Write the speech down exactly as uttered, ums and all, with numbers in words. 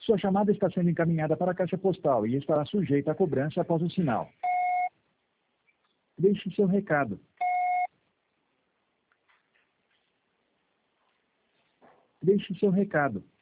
Sua chamada está sendo encaminhada para a caixa postal e estará sujeita à cobrança após o sinal. Deixe seu recado. Deixe seu recado.